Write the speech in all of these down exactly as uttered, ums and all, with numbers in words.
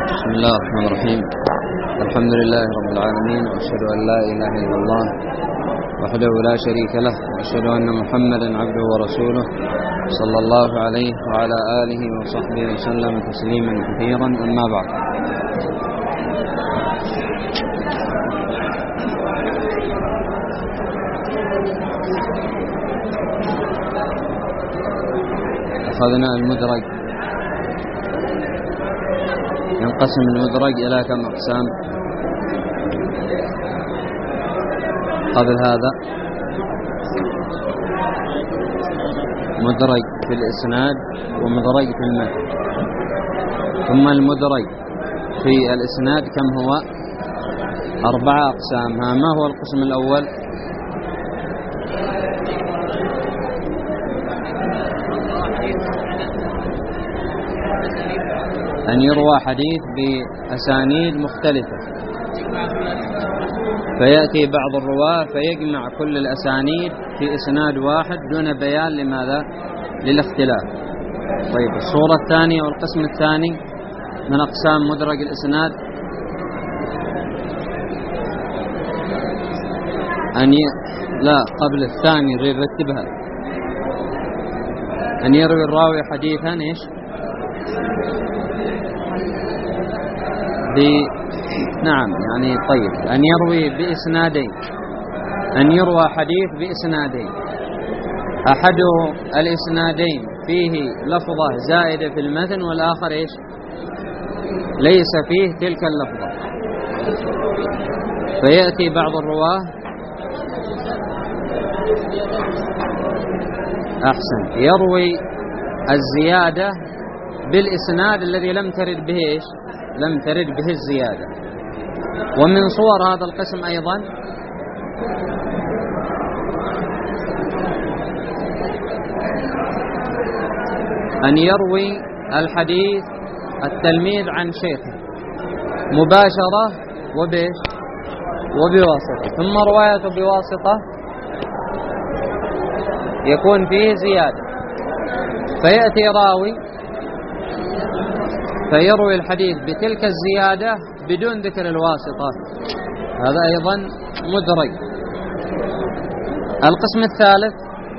بسم الله الرحمن الرحيم. الحمد لله رب العالمين، وأشهد أن لا إله إلا الله وحده لا شريك له، وأشهد أن محمدا عبده ورسوله صلى الله عليه وعلى آله وصحبه وسلم تسليما كثيرا. أما بعد، أخذنا المدرج. ينقسم المدرج إلى كم أقسام؟ قبل هذا مدرج في الإسناد ومدرج في المتن، ثم المدرج في الإسناد كم هو؟ أربعة أقسام. ها، ما هو القسم الأول؟ أن يروى حديث بأسانيد مختلفة، فيأتي بعض الرواة فيجمع كل الأسانيد في إسناد واحد دون بيان لماذا؟ للاختلاف. طيب، الصورة الثانية والقسم الثاني من أقسام مدرج الإسناد أن ي... لا قبل الثاني رتبها. أن يروي الراوي حديثا إيش؟ ب... نعم، يعني طيب، أن يروي بإسنادين، أن يروى حديث بإسنادين، أحد الإسنادين فيه لفظة زائدة في المتن، والآخر إيش؟ ليس فيه تلك اللفظة. فيأتي بعض الرواه أحسن يروي الزيادة بالإسناد الذي لم ترد به إيش؟ لم ترد به الزيادة. ومن صور هذا القسم أيضا أن يروي الحديث التلميذ عن شيخه مباشرة وبيش وبواسطة، ثم روايته بواسطة يكون فيه زيادة، فيأتي راوي فيروي الحديث بتلك الزيادة بدون ذكر الواسطة. هذا أيضا مدرج. القسم الثالث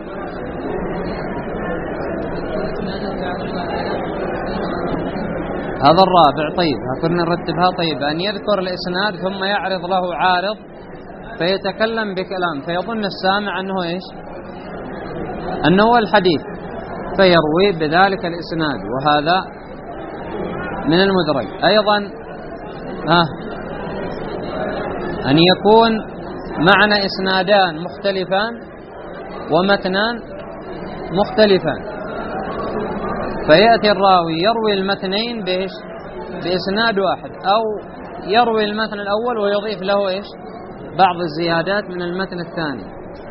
هذا الرابع. طيب، هكذا نرتبها. طيب، أن يذكر الإسناد ثم يعرض له عارض فيتكلم بكلام فيظن السامع أنه إيش؟ أنه هو الحديث، فيروي بذلك الإسناد، وهذا من المدرج. أيضا ها أن يكون معنى إسنادان مختلفان ومتنان مختلفان، فيأتي الراوي يروي المتنين بإيش؟ بإسناد واحد، أو يروي المتن الأول ويضيف له إيش؟ بعض الزيادات من المتن الثاني.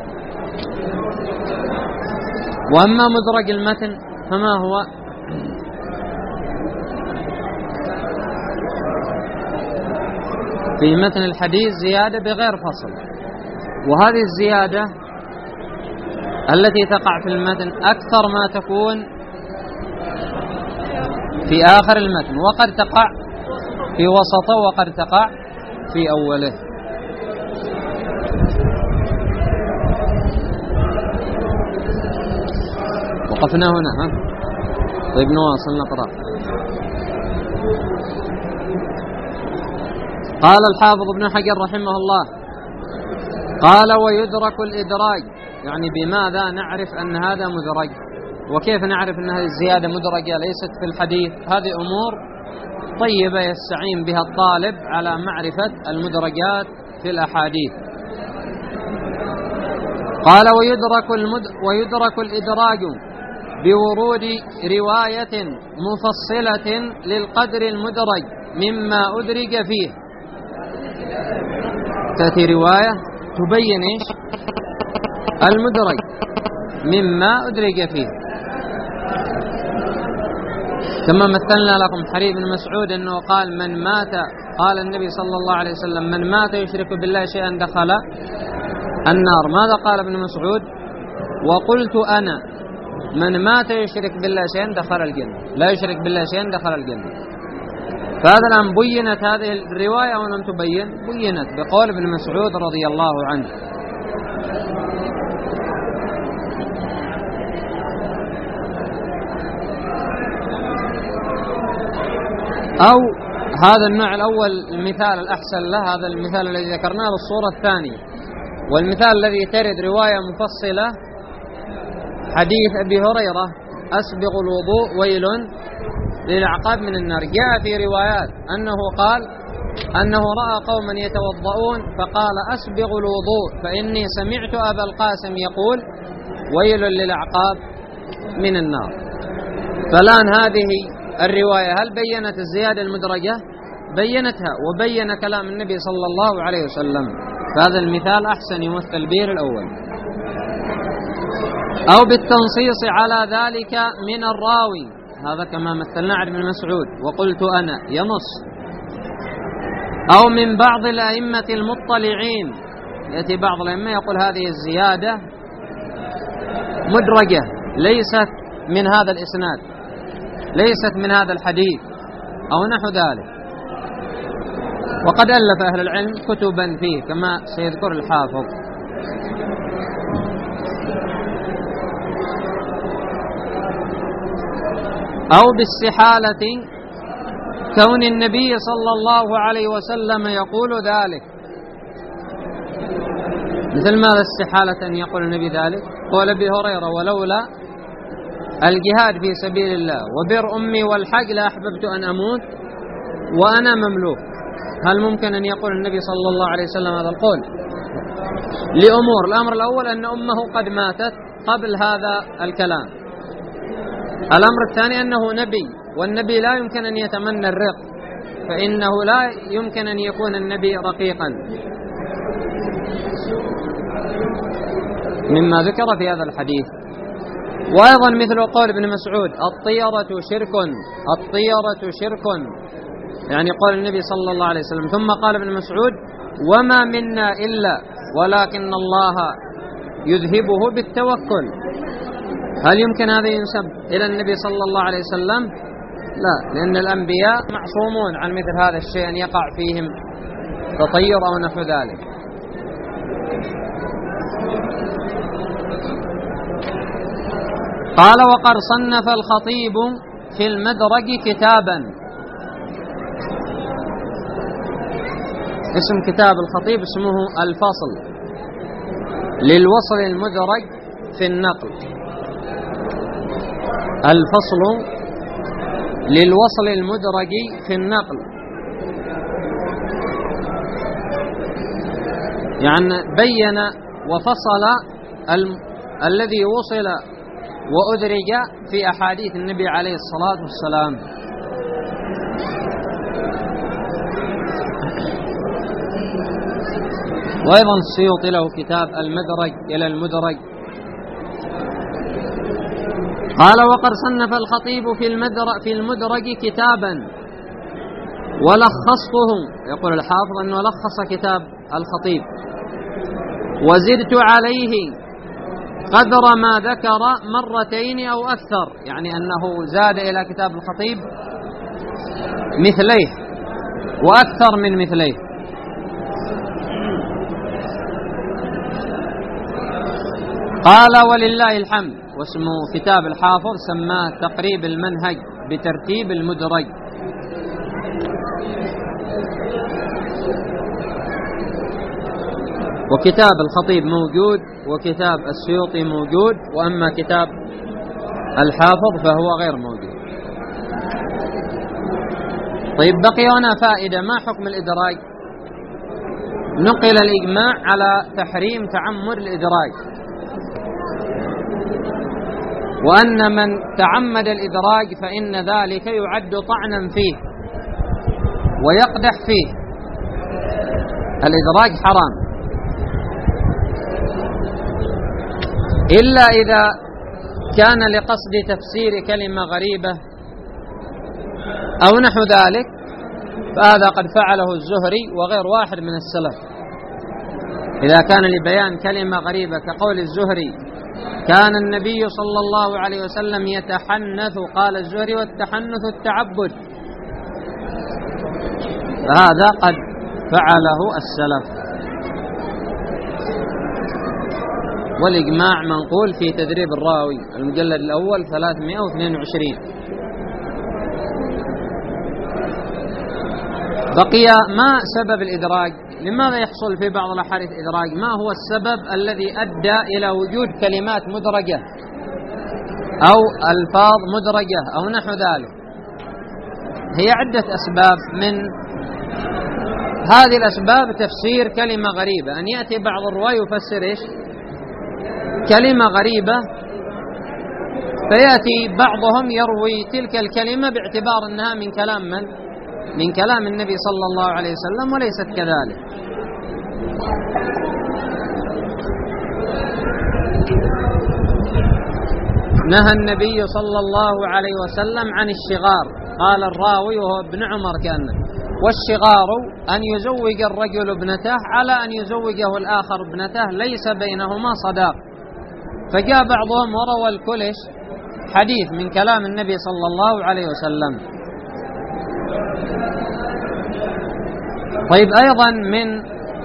وأما مدرج المتن فما هو؟ في متن الحديث زيادة بغير فصل، وهذه الزيادة التي تقع في المتن أكثر ما تكون في آخر المتن، وقد تقع في وسطه وقد تقع في أوله. وقفنا هنا. ها طيب، نواصل نقرأ. قال الحافظ ابن حجر رحمه الله، قال: ويدرك الإدراج. يعني بماذا نعرف أن هذا مدرج؟ وكيف نعرف أن هذه الزيادة مدرجة ليست في الحديث؟ هذه أمور طيبة يستعين بها الطالب على معرفة المدرجات في الأحاديث. قال: ويدرك, المد... ويدرك الإدراج بورود رواية مفصلة للقدر المدرج مما أدرج فيه. تأتي رواية تبين إيش؟ المدرج مما أدرج فيه. كما مثلنا لكم حديث بن مسعود أنه قال: من مات، قال النبي صلى الله عليه وسلم: من مات يشرك بالله شيئا دخل النار. ماذا قال ابن مسعود؟ وقلت أنا: من مات يشرك بالله شيئا دخل الجنة، لا يشرك بالله شيئا دخل الجنة. فهذا الآن بينت هذه الرواية أو لم تبين؟ بينت بقول ابن مسعود رضي الله عنه. أو هذا النوع الأول المثال الأحسن له، هذا المثال الذي ذكرناه للصورة الثانية. والمثال الذي ترد رواية مفصلة حديث أبي هريرة أسبغ الوضوء ويل للأعقاب من النار، جاء في روايات أنه قال أنه رأى قوما يتوضؤون فقال أسبغ الوضوء فإني سمعت أبا القاسم يقول ويل للأعقاب من النار. فالآن هذه الرواية هل بينت الزيادة المدرجة؟ بينتها، وبين كلام النبي صلى الله عليه وسلم. فهذا المثال أحسن يمثل به الأول. أو بالتنصيص على ذلك من الراوي، هذا كما مثلنا عن ابن مسعود وقلت أنا ينص. أو من بعض الأئمة المطلعين، يأتي بعض الأئمة يقول هذه الزيادة مدرجة ليست من هذا الإسناد، ليست من هذا الحديث أو نحو ذلك. وقد ألف أهل العلم كتبا فيه كما سيذكر الحافظ. أو باستحالة كون النبي صلى الله عليه وسلم يقول ذلك. مثل ماذا استحالة أن يقول النبي ذلك؟ قول أبي هريرة ولولا الجهاد في سبيل الله وبر أمي والحج لأحببت أن أموت وأنا مملوك. هل ممكن أن يقول النبي صلى الله عليه وسلم هذا القول؟ لأمور. الأمر الأول أن أمه قد ماتت قبل هذا الكلام. الأمر الثاني أنه نبي، والنبي لا يمكن أن يتمنى الرق، فإنه لا يمكن أن يكون النبي رقيقا مما ذكر في هذا الحديث. وأيضا مثل قول ابن مسعود الطيرة شرك، الطيرة شرك، يعني قول النبي صلى الله عليه وسلم. ثم قال ابن مسعود وما منا إلا ولكن الله يذهبه بالتوكل. هل يمكن هذا ينسب إلى النبي صلى الله عليه وسلم؟ لا، لأن الأنبياء معصومون عن مثل هذا الشيء أن يقع فيهم تطير أو نحو ذلك. قال وقد صنف الخطيب في المدرج كتابا. اسم كتاب الخطيب اسمه الفصل للوصل المدرج في النقل. الفصل للوصل المدرج في النقل، يعني بين وفصل ال... الذي وصل وأدرج في أحاديث النبي عليه الصلاة والسلام. وأيضا السيوطي له كتاب المدرج إلى المدرج. قال وقد صنف الخطيب في المدرج في المدرج كتابا ولخصته، يقول الحافظ أنه لخص كتاب الخطيب، وزدت عليه قدر ما ذكر مرتين أو أكثر، يعني أنه زاد إلى كتاب الخطيب مثليه وأكثر من مثليه. قال ولله الحمد، واسمه كتاب الحافظ سماه تقريب المنهج بترتيب المدرج. وكتاب الخطيب موجود وكتاب السيوطي موجود، وأما كتاب الحافظ فهو غير موجود. طيب بقي هنا فائدة، ما حكم الإدراج؟ نقل الإجماع على تحريم تعمد الإدراج، وأن من تعمد الإدراج فإن ذلك يعد طعنا فيه ويقدح فيه. الإدراج حرام إلا إذا كان لقصد تفسير كلمة غريبة أو نحو ذلك، فهذا قد فعله الزهري وغير واحد من السلف. إذا كان لبيان كلمة غريبة كقول الزهري كان النبي صلى الله عليه وسلم يتحنث، قال الزهري والتحنث التعبد، فهذا قد فعله السلف. والإجماع منقول في تدريب الراوي المجلد الأول ثلاثمائة واثنين وعشرين. بقي ما سبب الإدراج؟ لماذا يحصل في بعض الأحاديث إدراج؟ ما هو السبب الذي أدى إلى وجود كلمات مدرجة أو ألفاظ مدرجة أو نحو ذلك؟ هي عدة أسباب. من هذه الأسباب تفسير كلمة غريبة، أن يأتي بعض الرواة يفسر إيش؟ كلمة غريبة، فيأتي بعضهم يروي تلك الكلمة باعتبار أنها من كلام من؟ من كلام النبي صلى الله عليه وسلم، وليست كذلك. نهى النبي صلى الله عليه وسلم عن الشغار، قال الراوي وهو ابن عمر كأنه، والشغار أن يزوج الرجل ابنته على أن يزوجه الآخر ابنته ليس بينهما صداق. فجاء بعضهم وروى الكلش حديث من كلام النبي صلى الله عليه وسلم. طيب، أيضا من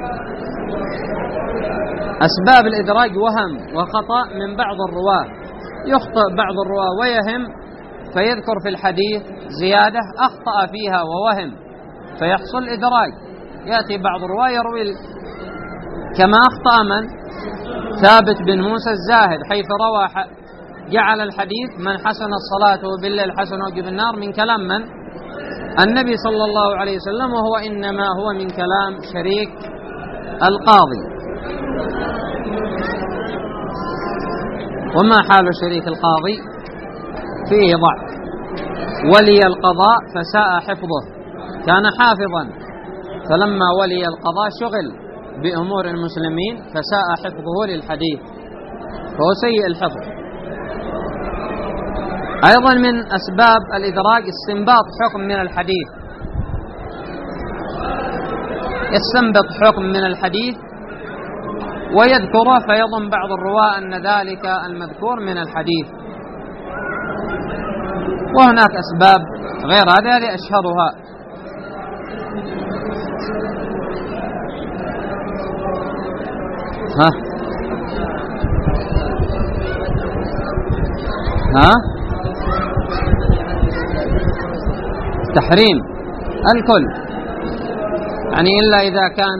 أسباب الإدراج وهم وخطأ من بعض الرواة. يخطئ بعض الرواة ويهم فيذكر في الحديث زيادة أخطأ فيها ووهم فيحصل إدراج. يأتي بعض الرواة يروي كما أخطأ من؟ ثابت بن موسى الزاهد، حيث روى جعل الحديث من حسن الصلاة بالليل حسن وجب النار من كلام من؟ النبي صلى الله عليه وسلم، وهو إنما هو من كلام شريك القاضي. وما حال شريك القاضي؟ فيه ضعف. ولي القضاء فساء حفظه، كان حافظا، فلما ولي القضاء شغل بأمور المسلمين فساء حفظه للحديث، فهو سيء الحفظ. أيضا من أسباب الإدراج استنباط حكم من الحديث. يستنبط حكم من الحديث ويذكره، فيظن بعض الرواة أن ذلك المذكور من الحديث. وهناك أسباب غير هذه أشهرها. ها ها تحريم الكل، يعني إلا إذا كان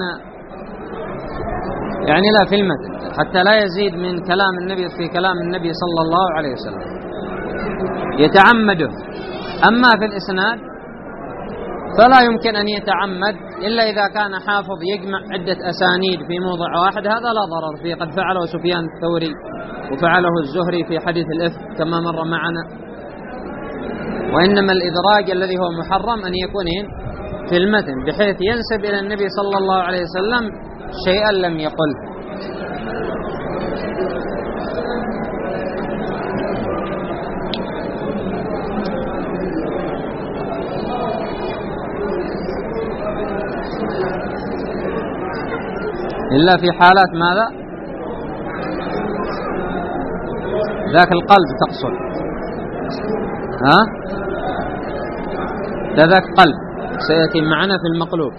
يعني لا في المتن، حتى لا يزيد من كلام النبي في كلام النبي صلى الله عليه وسلم يتعمده. أما في الإسناد فلا يمكن أن يتعمد إلا إذا كان حافظ يجمع عدة أسانيد في موضع واحد، هذا لا ضرر فيه، قد فعله سفيان الثوري وفعله الزهري في حديث الإفك كما مر معنا. وإنما الإدراج الذي هو محرم أن يكون في المتن بحيث ينسب إلى النبي صلى الله عليه وسلم شيئا لم يقل. إلا في حالات ماذا؟ ذاك القلب تقصد؟ ها؟ ذاك قلب سيأتي معنا في المقلوب.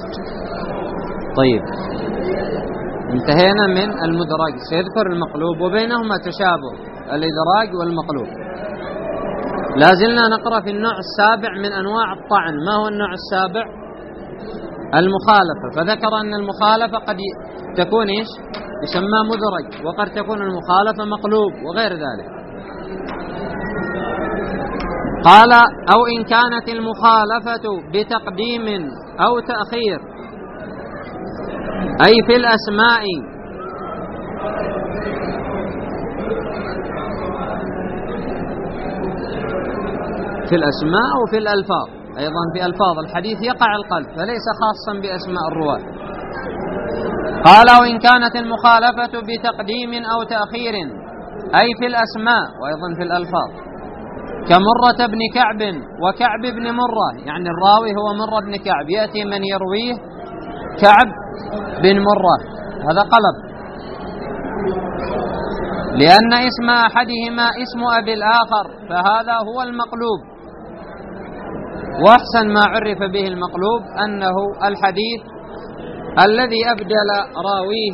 طيب، انتهينا من المدرج، سيذكر المقلوب وبينهما تشابه الإدراج والمقلوب. لازلنا نقرأ في النوع السابع من أنواع الطعن. ما هو النوع السابع؟ المخالفة. فذكر أن المخالفة قد تكون إيش؟ يسمى مدرج، وقد تكون المخالفة مقلوب وغير ذلك. قال: أو إن كانت المخالفة بتقديم أو تأخير، أي في الأسماء في الأسماء وفي الألفاظ. أيضا في ألفاظ الحديث يقع القلب، فليس خاصا بأسماء الرواة. قال: وإن كانت المخالفة بتقديم أو تأخير، أي في الأسماء وأيضا في الألفاظ، كمرة بن كعب وكعب بن مرة، يعني الراوي هو مرة بن كعب، يأتي من يرويه كعب بن مرة، هذا قلب، لأن اسم أحدهما اسم أبي الآخر، فهذا هو المقلوب. وأحسن ما عرف به المقلوب أنه الحديث الذي أبدل راويه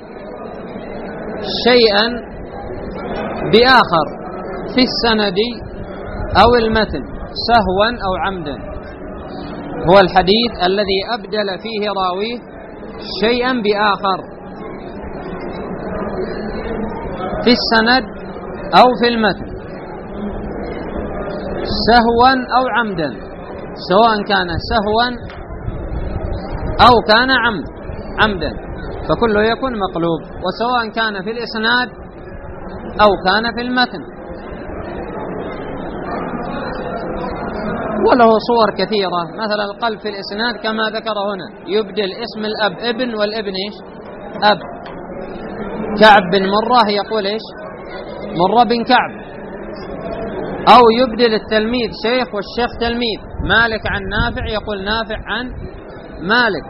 شيئا بآخر في السند أو المتن سهوا أو عمدا، هو الحديث الذي أبدل فيه راويه شيئا بآخر في السند أو في المتن سهوا أو عمدا، سواء كان سهوا أو كان عمد عمدا فكله يكون مقلوب، وسواء كان في الإسناد أو كان في المتن. وله صور كثيرة، مثلا القلب في الإسناد كما ذكر هنا يبدل اسم الأب ابن والابن إيش؟ أب. كعب بن مرة يقول إيش؟ مرة بن كعب. أو يبدل التلميذ شيخ والشيخ تلميذ، مالك عن نافع يقول نافع عن مالك.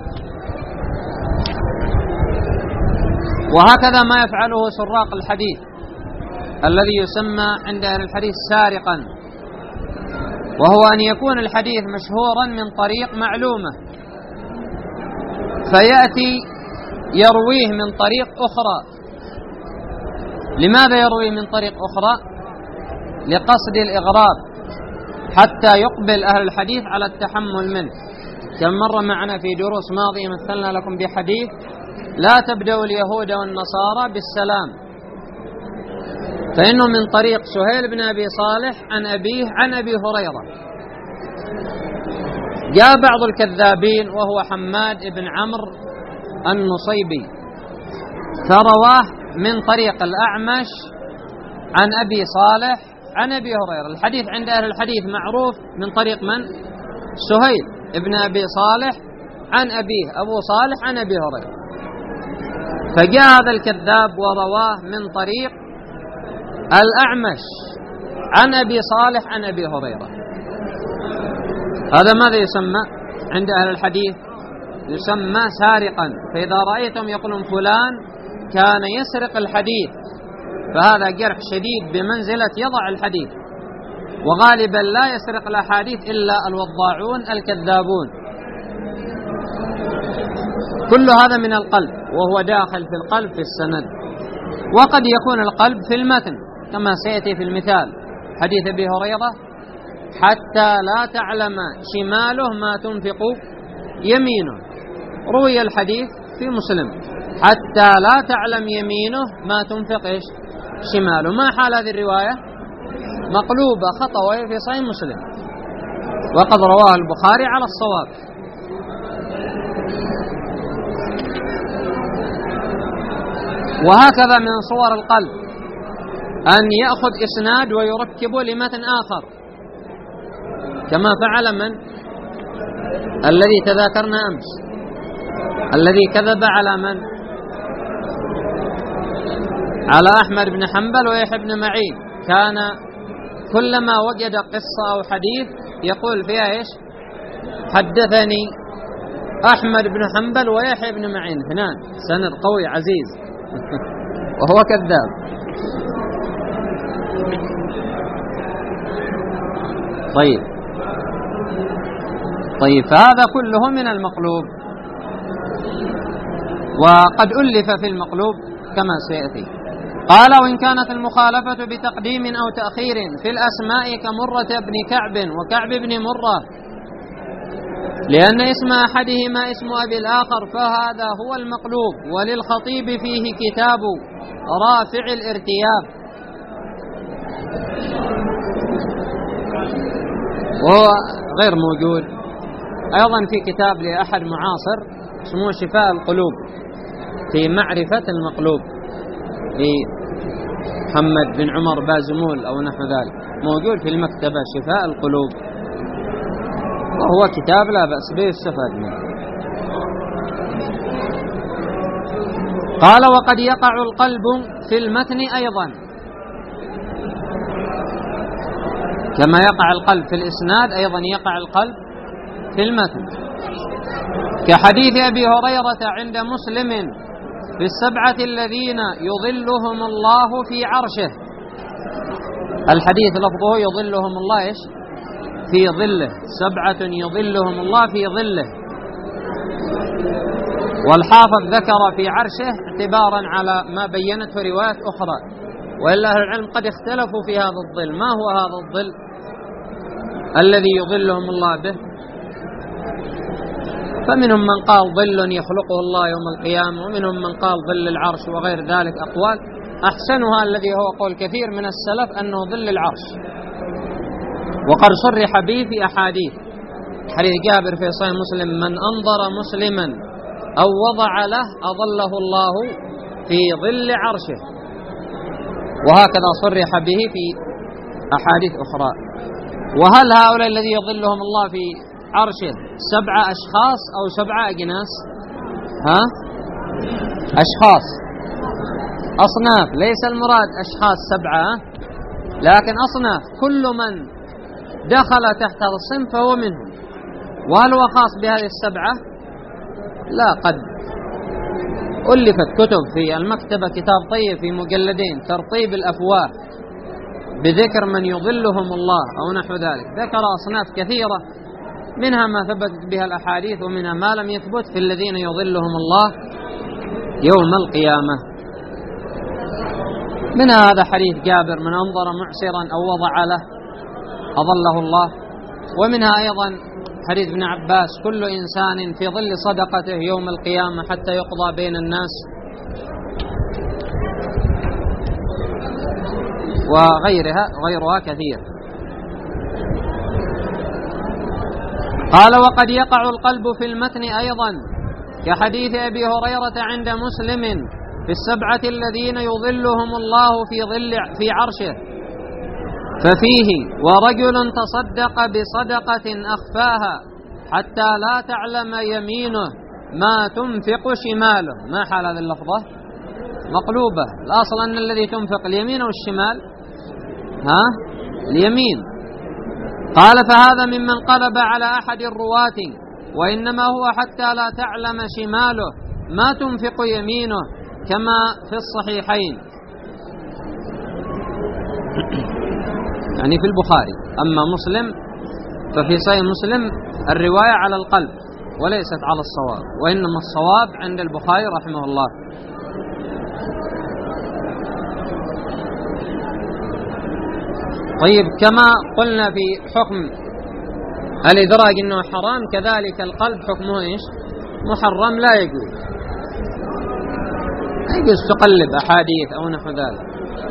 وهكذا ما يفعله سراق الحديث الذي يسمى عند أهل الحديث سارقا، وهو أن يكون الحديث مشهورا من طريق معلومة فيأتي يرويه من طريق أخرى. لماذا يرويه من طريق أخرى؟ لقصد الإغراب حتى يقبل أهل الحديث على التحمل منه. كم مرة معنا في دروس ماضية مثلنا لكم بحديث لا تبدأوا اليهود والنصارى بالسلام، فإنه من طريق سهيل بن أبي صالح عن أبيه عن أبي هريرة. جاء بعض الكذابين وهو حماد بن عمرو النصيبي فرواه من طريق الأعمش عن أبي صالح عن أبي هريرة. الحديث عند أهل الحديث معروف من طريق من؟ سهيل ابن أبي صالح عن أبيه أبو صالح عن أبي هريرة. فجاء هذا الكذاب ورواه من طريق الأعمش عن أبي صالح عن أبي هريرة. هذا ماذا يسمى عند أهل الحديث؟ يسمى سارقا. فإذا رأيتم يقولون فلان كان يسرق الحديث فهذا جرح شديد بمنزلة يضع الحديث، وغالبا لا يسرق الأحاديث إلا الوضاعون الكذابون. كل هذا من القلب، وهو داخل في القلب في السند. وقد يكون القلب في المتن كما سيأتي في المثال حديث أبي هريرة حتى لا تعلم شماله ما تنفق يمينه. روي الحديث في مسلم حتى لا تعلم يمينه ما تنفق إيش؟ شماله. ما حال هذه الرواية؟ مقلوبة خطأ وهي في صحيح مسلم، وقد رواه البخاري على الصواب. وهكذا من صور القلب أن يأخذ إسناد ويركبه لمتن آخر، كما فعل من؟ الذي تذاكرنا أمس، الذي كذب على من؟ على أحمد بن حنبل ويحيى بن معين. كان كلما وجد قصة أو حديث يقول فيها إيش؟ حدثني أحمد بن حنبل ويحيى بن معين، اثنان، سند قوي عزيز وهو كذاب. طيب طيب فهذا كله من المقلوب، وقد ألف في المقلوب كما سيأتي. قال: وإن كانت المخالفة بتقديم أو تأخير في الأسماء كمرة بن كعب وكعب بن مرة لأن اسم أحدهما اسم أبي الآخر فهذا هو المقلوب. وللخطيب فيه كتاب رافع الارتياب، وهو غير موجود. أيضا في كتاب لأحد معاصر اسمه شفاء القلوب في معرفة المقلوب لمحمد بن عمر بازمول أو نحو ذلك، موجود في المكتبة شفاء القلوب، وهو كتاب لا بأس به يستفاد منه. قال: وقد يقع القلب في المتن أيضا كما يقع القلب في الإسناد، أيضا يقع القلب في المتن، كحديث أبي هريرة عند مسلم في السبعة الذين يظلهم الله في عرشه. الحديث لفظه يظلهم الله إيش؟ في ظله، سبعة يظلهم الله في ظله. والحافظ ذكر في عرشه اعتبارا على ما بينته روايات أخرى، وإلا أهل العلم قد اختلفوا في هذا الظل. ما هو هذا الظل الذي يظلهم الله به؟ فمنهم من قال ظل يخلقه الله يوم القيامة، ومنهم من قال ظل العرش، وغير ذلك أقوال. أحسنها الذي هو قول كثير من السلف أنه ظل العرش، وقد صرح به في أحاديث. حديث جابر في صحيح مسلم: من أنظر مسلما أو وضع له أظله الله في ظل عرشه. وهكذا صرح به في أحاديث أخرى. وهل هؤلاء الذي يظلهم الله في عرشه سبعة أشخاص أو سبعة أجناس؟ ها؟ أشخاص، أصناف، ليس المراد أشخاص سبعة، لكن أصناف، كل من دخل تحت هذا الصنف فهو منهم. وهل هو خاص بهذه السبعة؟ لا. قد ألفت كتب في المكتبة، كتاب طيب في مجلدين، ترطيب الأفواه بذكر من يظلهم الله أو نحو ذلك. ذكر أصناف كثيرة، منها ما ثبتت بها الأحاديث، ومنها ما لم يثبت في الذين يظلهم الله يوم القيامة. منها هذا حديث جابر: من أنظر معسرا أو وضع له أظله الله. ومنها أيضا حديث ابن عباس: كل إنسان في ظل صدقته يوم القيامة حتى يقضى بين الناس. وغيرها غيرها كثير. قال: وقد يقع القلب في المتن أيضا، كحديث أبي هريرة عند مسلم في السبعة الذين يظلهم الله في ظل في عرشه، ففيه: ورجل تصدق بصدقة أخفاها حتى لا تعلم يمينه ما تنفق شماله. ما حال هذه اللفظة؟ مقلوبة. الأصل أن الذي تنفق اليمين أو الشمال؟ ها؟ اليمين. قال: فهذا ممن قلب على أحد الرواة، وإنما هو حتى لا تعلم شماله ما تنفق يمينه، كما في الصحيحين، يعني في البخاري. أما مسلم ففي صحيح مسلم الرواية على القلب وليست على الصواب، وإنما الصواب عند البخاري رحمه الله. طيب، كما قلنا في حكم الإدراج أنه حرام، كذلك القلب حكمه إيش؟ محرم، لا يجوز. لا يجوز تقلب أحاديث أو نحو ذلك.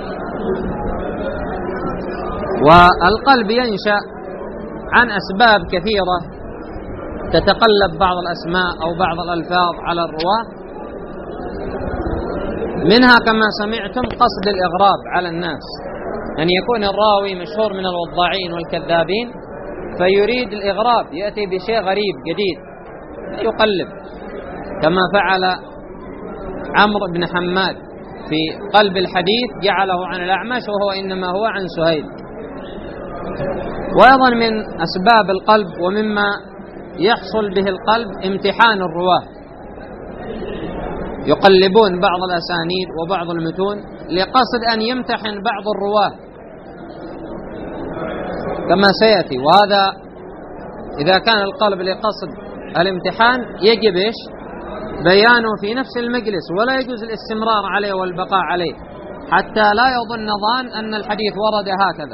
والقلب ينشأ عن أسباب كثيرة، تتقلب بعض الأسماء أو بعض الألفاظ على الرواة، منها كما سمعتم قصد الإغراب على الناس، أن يكون الراوي مشهور من الوضاعين والكذابين فيريد الإغراب، يأتي بشيء غريب جديد يقلب، كما فعل عمرو بن حماد في قلب الحديث، جعله عن الأعمش وهو إنما هو عن سهيل. وأيضا من أسباب القلب ومما يحصل به القلب امتحان الرواة، يقلبون بعض الأسانيد وبعض المتون لقصد أن يمتحن بعض الرواة كما سيأتي. وهذا إذا كان القلب لقصد الامتحان يجب إيش؟ بيانه في نفس المجلس، ولا يجوز الاستمرار عليه والبقاء عليه حتى لا يظن ظان أن الحديث ورد هكذا.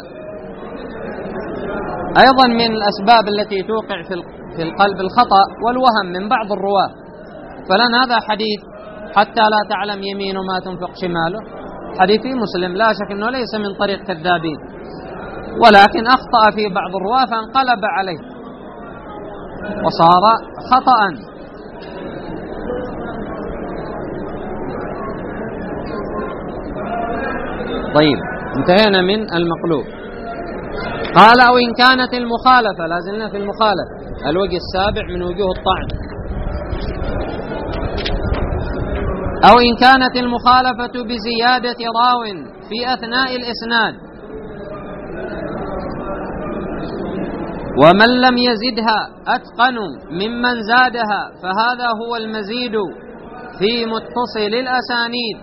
أيضا من الأسباب التي توقع في القلب الخطأ والوهم من بعض الرواة. فلن هذا حديث حتى لا تعلم يمين ما تنفق شماله، حديث مسلم، لا شك أنه ليس من طريق كذابين، ولكن أخطأ في بعض الرواة فانقلب عليه وصار خطأ. طيب، انتهينا من المقلوب. قال: أو إن كانت المخالفة، لازلنا في المخالفة، الوجه السابع من وجوه الطعن. أو إن كانت المخالفة بزيادة راو في أثناء الإسناد ومن لم يزدها أتقن ممن زادها، فهذا هو المزيد في متصل الأسانيد.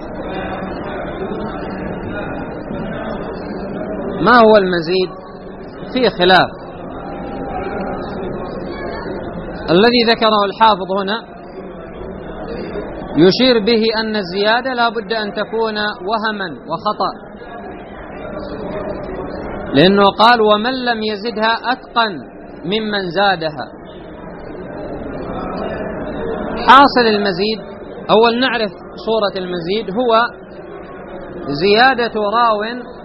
ما هو المزيد فيه خلاف. الذي ذكره الحافظ هنا يشير به أن الزيادة لا بد أن تكون وهما وخطأ، لأنه قال ومن لم يزدها أتقن ممن زادها. حاصل المزيد، أول نعرف صورة المزيد، هو زيادة راو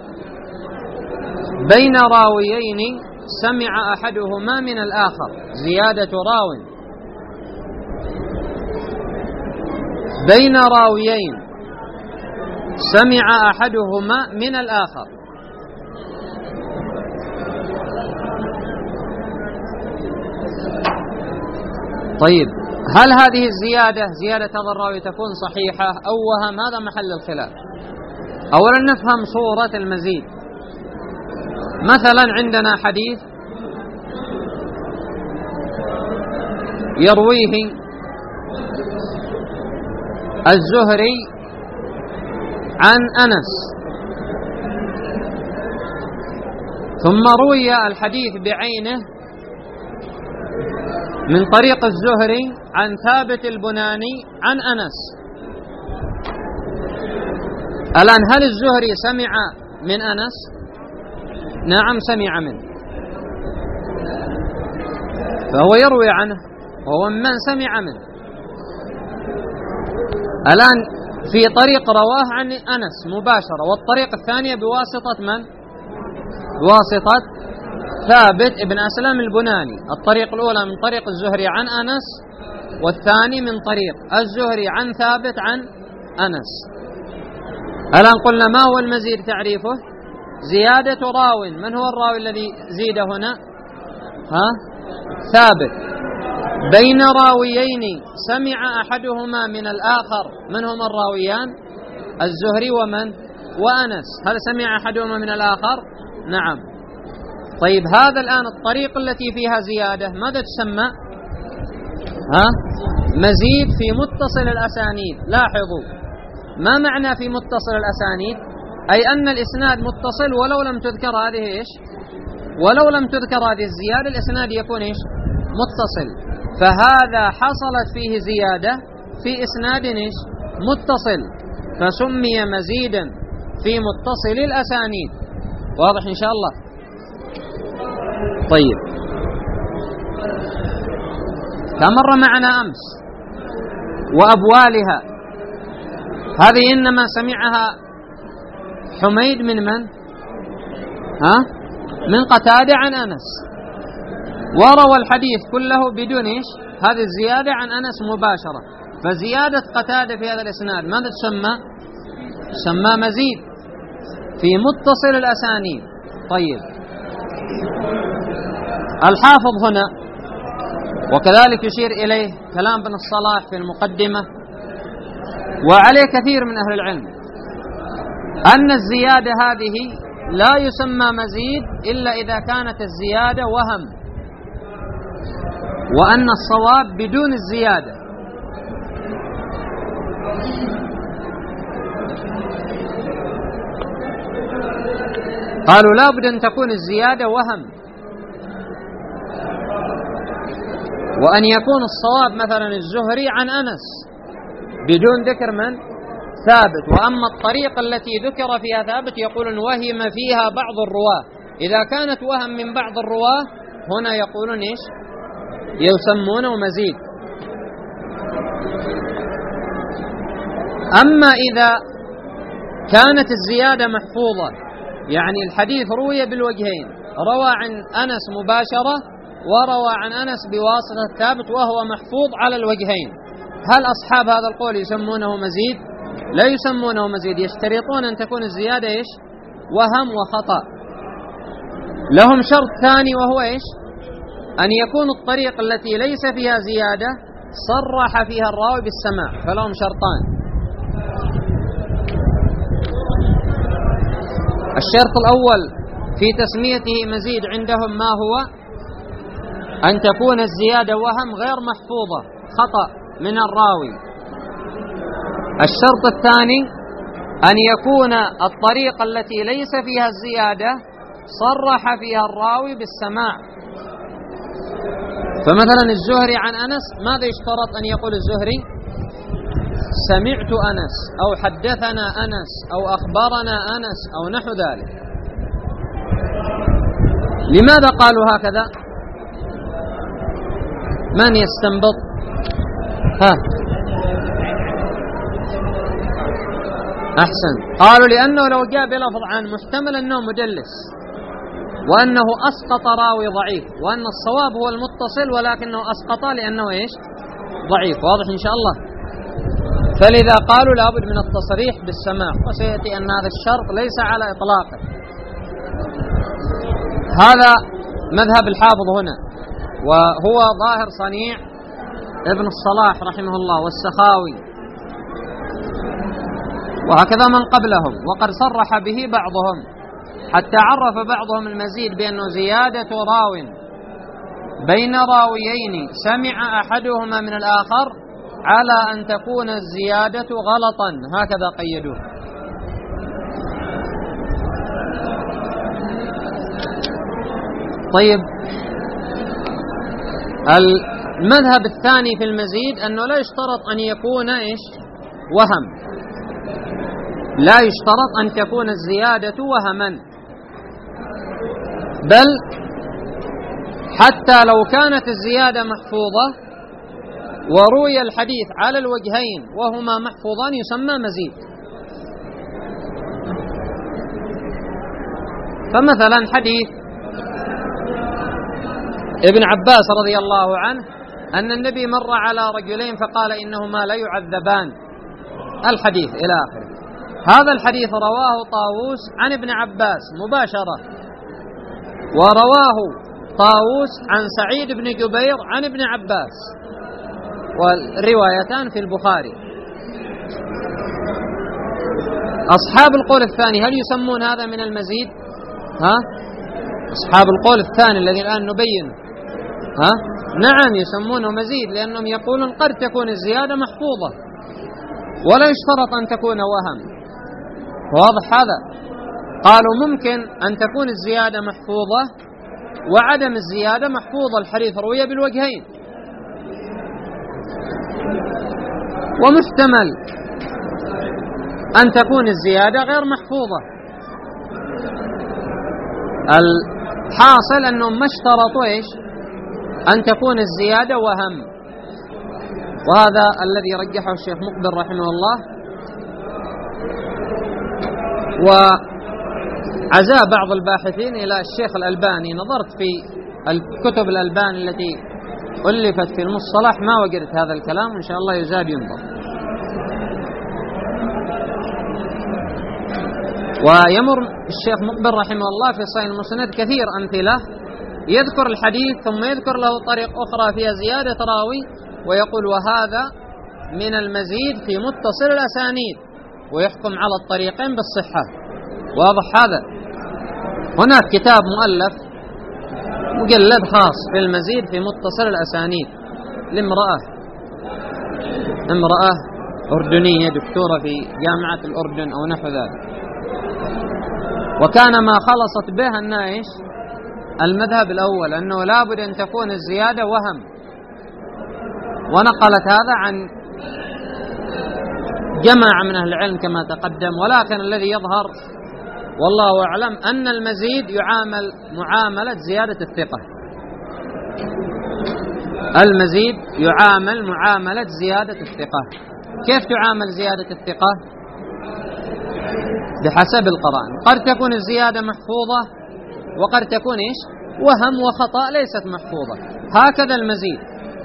بين راويين سمع أحدهما من الآخر. زيادة راو بين راويين سمع أحدهما من الآخر. طيب، هل هذه الزيادة زيادة هذا الراوي تكون صحيحة أو وهم؟ هذا محل الخلاف. أولا نفهم صورة المزيد. مثلا عندنا حديث يرويه الزهري عن أنس، ثم روي الحديث بعينه من طريق الزهري عن ثابت البناني عن أنس. الآن هل الزهري سمع من أنس؟ نعم سمع منه، فهو يروي عنه وهو من سمع منه. الآن في طريق رواه عن أنس مباشرة، والطريق الثانية بواسطة من؟ بواسطة ثابت ابن أسلم البناني. الطريق الأولى من طريق الزهري عن أنس، والثاني من طريق الزهري عن ثابت عن أنس. الآن قلنا ما هو المزيد تعريفه؟ زيادة راو. من هو الراوي الذي زيد هنا؟ ها؟ ثابت بين راويين سمع أحدهما من الآخر. من هما الراويان؟ الزهري ومن؟ وأنس. هل سمع أحدهما من الآخر؟ نعم. طيب، هذا الآن الطريق التي فيها زيادة ماذا تسمى؟ ها؟ مزيد في متصل الأسانيد. لاحظوا ما معنى في متصل الأسانيد؟ أي أن الإسناد متصل ولو لم تذكر هذه إيش؟ ولو لم تذكر هذه الزيادة الإسناد يكون إيش؟ متصل. فهذا حصلت فيه زيادة في إسناد إيش؟ متصل، فسمي مزيدا في متصل الأسانيد. واضح إن شاء الله؟ طيب، تمر معنا أمس وأبوالها. هذه إنما سمعها حميد من من؟ ها؟ من قتادة عن أنس، وروى الحديث كله بدون إيش؟ هذه الزيادة عن أنس مباشرة. فزيادة قتادة في هذا الإسناد ماذا تسمى؟ تسمى مزيد في متصل الأسانيد. طيب، الحافظ هنا وكذلك يشير إليه كلام ابن الصلاح في المقدمة، وعليه كثير من أهل العلم، أن الزيادة هذه لا يسمى مزيد إلا إذا كانت الزيادة وهم، وأن الصواب بدون الزيادة. قالوا لا بد أن تكون الزيادة وهم، وأن يكون الصواب مثلا الزهري عن أنس بدون ذكر من؟ ثابت. وأما الطريقة التي ذكر فيها ثابت يقولون وهم فيها بعض الرواة. إذا كانت وهم من بعض الرواة هنا يقولون إيش؟ يسمونه مزيد. أما إذا كانت الزيادة محفوظة، يعني الحديث روي بالوجهين، روى عن أنس مباشرة وروى عن أنس بواسطة ثابت وهو محفوظ على الوجهين، هل أصحاب هذا القول يسمونه مزيد؟ لا يسمونه مزيد، يشترطون أن تكون الزيادة إيش؟ وهم وخطأ. لهم شرط ثاني وهو إيش؟ أن يكون الطريق التي ليس فيها زيادة صرح فيها الراوي بالسماع، فلهم شرطان. الشرط الأول في تسميته مزيد عندهم ما هو؟ أن تكون الزيادة وهم غير محفوظة، خطأ من الراوي. الشرط الثاني أن يكون الطريقة التي ليس فيها الزيادة صرح فيها الراوي بالسماع. فمثلا الزهري عن أنس ماذا يشترط أن يقول الزهري؟ سمعت أنس أو حدثنا أنس أو أخبرنا أنس أو نحو ذلك. لماذا قالوا هكذا؟ من يستنبط؟ ها أحسن. قالوا لأنه لو جاء بلفظ عن محتمل أنه مدلس وأنه أسقط راوي ضعيف، وأن الصواب هو المتصل ولكنه أسقط لأنه إيش؟ ضعيف. واضح إن شاء الله. فلذا قالوا لابد من التصريح بالسماع، وسيأتي أن هذا الشرط ليس على إطلاقه. هذا مذهب الحافظ هنا، وهو ظاهر صنيع ابن الصلاح رحمه الله والسخاوي وهكذا من قبلهم، وقد صرح به بعضهم حتى عرف بعضهم المزيد بأنه زيادة راو بين راويين سمع أحدهما من الآخر على أن تكون الزيادة غلطا، هكذا قيدوه. طيب، المذهب الثاني في المزيد أنه لا يشترط أن يكون إيش؟ وهم، لا يشترط أن تكون الزيادة وهما، بل حتى لو كانت الزيادة محفوظة وروي الحديث على الوجهين وهما محفوظان يسمى مزيد. فمثلا حديث ابن عباس رضي الله عنه أن النبي مر على رجلين فقال إنهما لا يعذبان، الحديث إلى آخره. هذا الحديث رواه طاووس عن ابن عباس مباشرة، ورواه طاووس عن سعيد بن جبير عن ابن عباس، والروايتان في البخاري. أصحاب القول الثاني هل يسمون هذا من المزيد؟ ها؟ أصحاب القول الثاني الذي الآن نبينه، ها؟ نعم يسمونه مزيد، لأنهم يقولون قد تكون الزيادة محفوظة ولا يشترط أن تكون وهم. واضح هذا؟ قالوا ممكن أن تكون الزيادة محفوظة وعدم الزيادة محفوظة، الحديث روي بالوجهين، ومحتمل أن تكون الزيادة غير محفوظة. الحاصل أنهم ما اشترطوا إيش؟ أن تكون الزيادة وهم، وهذا الذي رجحه الشيخ مقبل رحمه الله. وعزاه بعض الباحثين إلى الشيخ الألباني، نظرت في الكتب الألباني التي ألفت في المصطلح ما وجدت هذا الكلام، وإن شاء الله يزاد ينظر. ويمر الشيخ مقبل رحمه الله في صحيح المسند كثير أمثلة، يذكر الحديث ثم يذكر له طريق أخرى فيها زيادة راوي ويقول وهذا من المزيد في متصل الأسانيد، ويحكم على الطريقين بالصحة. واضح هذا؟ هناك كتاب مؤلف مجلد خاص في المزيد في متصل الأسانيد لامرأة امرأة أردنية دكتورة في جامعة الأردن أو نحو ذلك، وكان ما خلصت به أنه إيش؟ المذهب الأول، أنه لابد أن تكون الزيادة وهم، ونقلت هذا عن جماعة من أهل العلم كما تقدم. ولكن الذي يظهر والله أعلم أن المزيد يعامل معاملة زيادة الثقة، المزيد يعامل معاملة زيادة الثقة. كيف تعامل زيادة الثقة؟ بحسب القرائن، قد تكون الزيادة محفوظة وقد تكون إيش؟ وهم وخطأ ليست محفوظة، هكذا المزيد.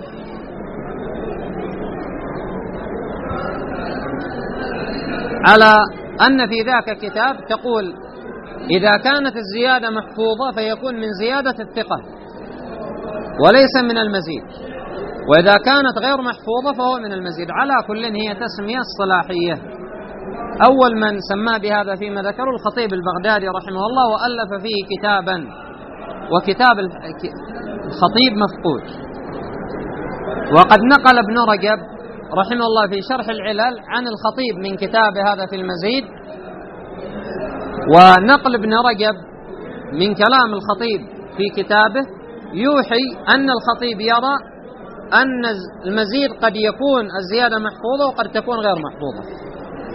على أن في ذاك كتاب تقول إذا كانت الزيادة محفوظة فيكون من زيادة الثقة وليس من المزيد، وإذا كانت غير محفوظة فهو من المزيد. على كل هي تسمية الصلاحية. أول من سمى بهذا فيما ذكره الخطيب البغدادي رحمه الله، وألف فيه كتابا، وكتاب الخطيب مفقود. وقد نقل ابن رجب رحمه الله في شرح العلل عن الخطيب من كتاب هذا في المزيد، ونقل ابن رجب من كلام الخطيب في كتابه يوحي أن الخطيب يرى أن المزيد قد يكون الزيادة محفوظة وقد تكون غير محفوظة.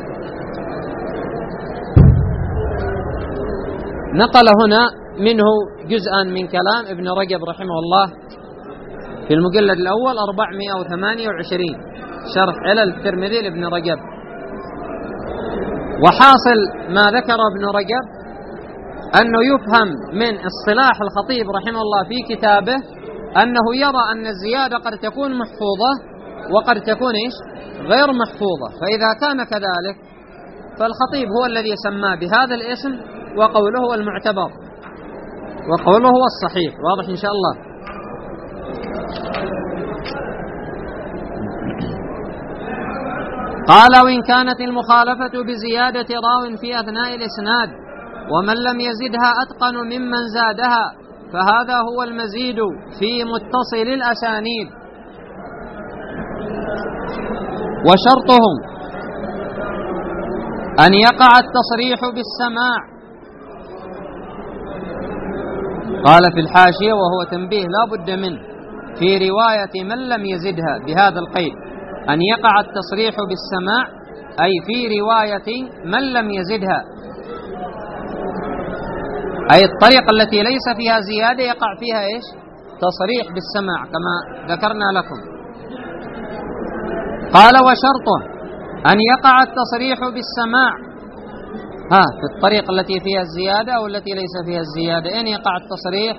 نقل هنا منه جزءا من كلام ابن رجب رحمه الله في المجلد الأول أربعمائة وثمانية وعشرين شرح علل الترمذي لابن رجب. وحاصل ما ذكر ابن رجب أنه يفهم من اصطلاح الخطيب رحمه الله في كتابه أنه يرى أن الزيادة قد تكون محفوظة وقد تكون إيش غير محفوظة. فإذا كان كذلك فالخطيب هو الذي سماه بهذا الاسم وقوله هو المعتبر وقوله هو الصحيح. واضح إن شاء الله. قال: وإن كانت المخالفة بزيادة راو في أثناء الإسناد ومن لم يزدها أتقن ممن زادها فهذا هو المزيد في متصل الأسانيد. وشرطهم أن يقع التصريح بالسماع. قال في الحاشية وهو تنبيه لا بد منه في رواية من لم يزدها بهذا القيد: أن يقع التصريح بالسماع، أي في رواية من لم يزدها، أي الطريقة التي ليس فيها زيادة يقع فيها إيش تصريح بالسماع كما ذكرنا لكم. قال: وشرطه أن يقع التصريح بالسماع ها في الطريقة التي فيها الزيادة أو التي ليس فيها الزيادة. أين يقع التصريح؟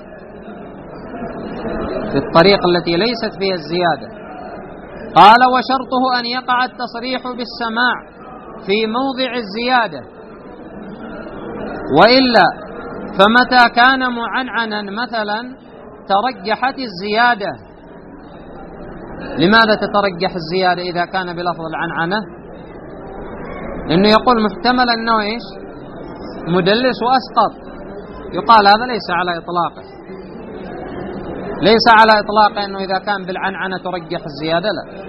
في الطريقة التي ليست فيها الزيادة. قال: وشرطه أن يقع التصريح بالسماع في موضع الزيادة، وإلا فمتى كان معنعنا مثلا ترجحت الزيادة. لماذا تترجح الزيادة إذا كان بلفظ العنعنة؟ لأنه يقول محتمل أنه إيش مدلس وأسقط، يقال هذا ليس على إطلاقه، ليس على إطلاقه أنه إذا كان بالعنعنة ترجح الزيادة، لا.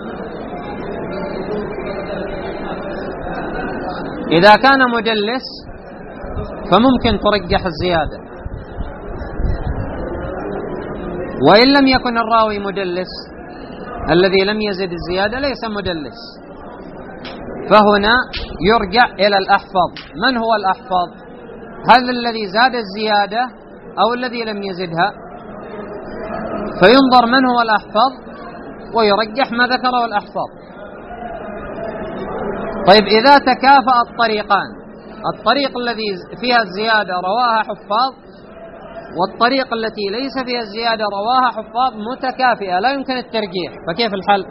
إذا كان مدلس فممكن ترجح الزيادة، وإن لم يكن الراوي مدلس الذي لم يزد الزيادة ليس مدلس، فهنا يرجع إلى الأحفظ. من هو الأحفظ؟ هل الذي زاد الزيادة أو الذي لم يزدها؟ فينظر من هو الأحفظ ويرجح ما ذكره الأحفظ. طيب إذا تكافأ الطريقان، الطريق الذي فيها الزيادة رواها حفاظ والطريق التي ليس فيها الزيادة رواها حفاظ متكافئة، لا يمكن الترجيح، فكيف الحل؟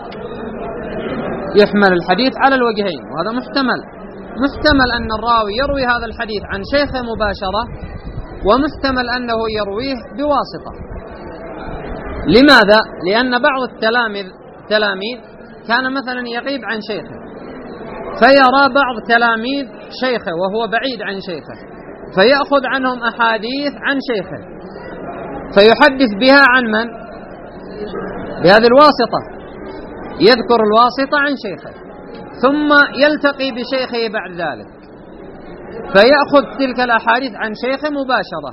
يحمل الحديث على الوجهين، وهذا محتمل. محتمل أن الراوي يروي هذا الحديث عن شيخه مباشرة، ومحتمل أنه يرويه بواسطة. لماذا؟ لأن بعض التلاميذ تلاميذ كان مثلا يغيب عن شيخه، فيرى بعض تلاميذ شيخه وهو بعيد عن شيخه، فيأخذ عنهم أحاديث عن شيخه، فيحدث بها عن من؟ بهذه الواسطة، يذكر الواسطة عن شيخه، ثم يلتقي بشيخه بعد ذلك فيأخذ تلك الأحاديث عن شيخه مباشرة،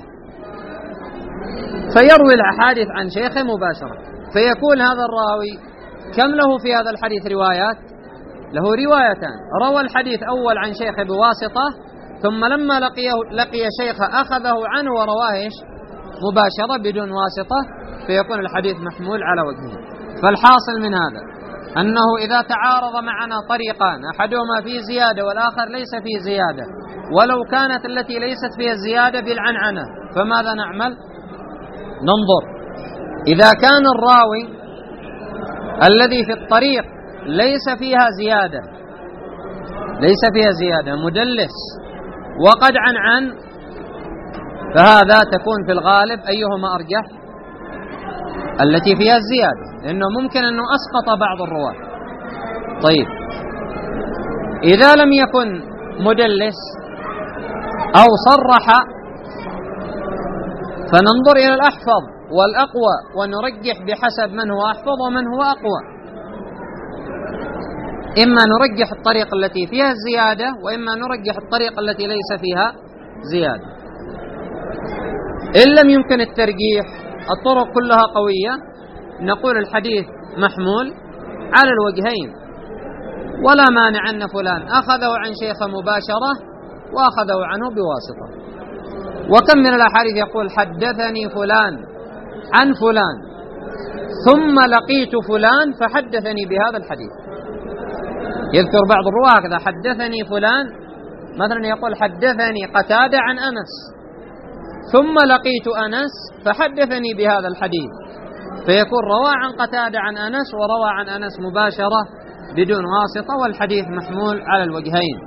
فيروي الأحاديث عن شيخه مباشرة، فيكون هذا الراوي كم له في هذا الحديث روايات؟ له روايتان، روى الحديث أول عن شيخه بواسطة، ثم لما لقيه لقي شيخه أخذه عنه ورواه إيش؟ مباشرة بدون واسطة، فيكون الحديث محمول على وجهه. فالحاصل من هذا أنه إذا تعارض معنا طريقان أحدهما فيه زيادة والآخر ليس فيه زيادة، ولو كانت التي ليست فيها الزيادة بالعنعنة، فماذا نعمل؟ ننظر إذا كان الراوي الذي في الطريق ليس فيها زيادة ليس فيها زيادة مدلس وقد عنعن، فهذا تكون في الغالب أيهما أرجح؟ التي فيها الزيادة، لأنه ممكن أنه أسقط بعض الرواة. طيب إذا لم يكن مدلس أو صرح فننظر إلى الأحفظ والأقوى ونرجح بحسب من هو أحفظ ومن هو أقوى، إما نرجح الطريق التي فيها الزيادة وإما نرجح الطريق التي ليس فيها زيادة. إن لم يمكن الترجيح، الطرق كلها قوية، نقول الحديث محمول على الوجهين، ولا مانع أن فلان أخذه عن شيخ مباشرة وأخذه عنه بواسطة. وكم من الأحاديث يقول حدثني فلان عن فلان ثم لقيت فلان فحدثني بهذا الحديث. يذكر بعض الرواة هكذا، حدثني فلان، مثلا يقول حدثني قتادة عن أنس ثم لقيت أنس فحدثني بهذا الحديث، فيكون روى عن قتادة عن أنس وروى عن أنس مباشرة بدون واسطة، والحديث محمول على الوجهين.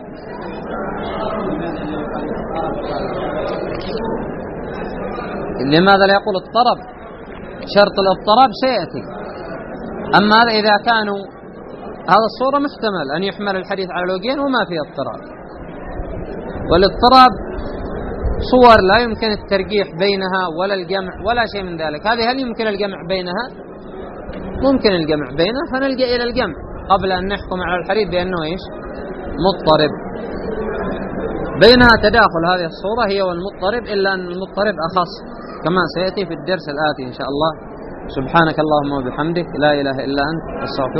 لماذا لا يقول اضطرب؟ شرط الاضطراب سيأتي. أما هذا إذا كانوا هذا الصورة محتمل أن يحمل الحديث على الوجهين وما فيه اضطراب. والاضطراب صور لا يمكن الترجيح بينها ولا الجمع ولا شيء من ذلك. هذه هل يمكن الجمع بينها؟ ممكن الجمع بينها، فنلجأ إلى الجمع قبل أن نحكم على الحديث بأنه إيش؟ مضطرب. بينها تداخل هذه الصورة هي والمضطرب، إلا أن المضطرب أخص كما سيأتي في الدرس الآتي إن شاء الله. سبحانك اللهم وبحمدك، لا إله إلا أنت، أستغفرك.